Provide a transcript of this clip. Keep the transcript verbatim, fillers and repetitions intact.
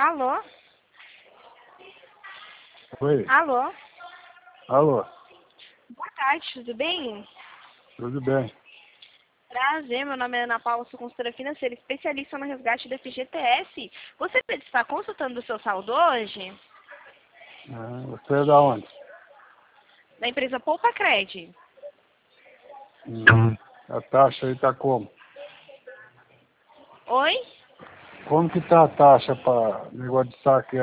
Alô? Oi. Alô? Alô. Boa tarde, tudo bem? Tudo bem. Prazer, meu nome é Ana Paula, sou consultora financeira, especialista no resgate do F G T S. Você está consultando o seu saldo hoje? Ah, você é da onde? Da empresa Poupa Cred. Hum. A taxa aí tá como? Oi? Como que tá a taxa para negócio de saque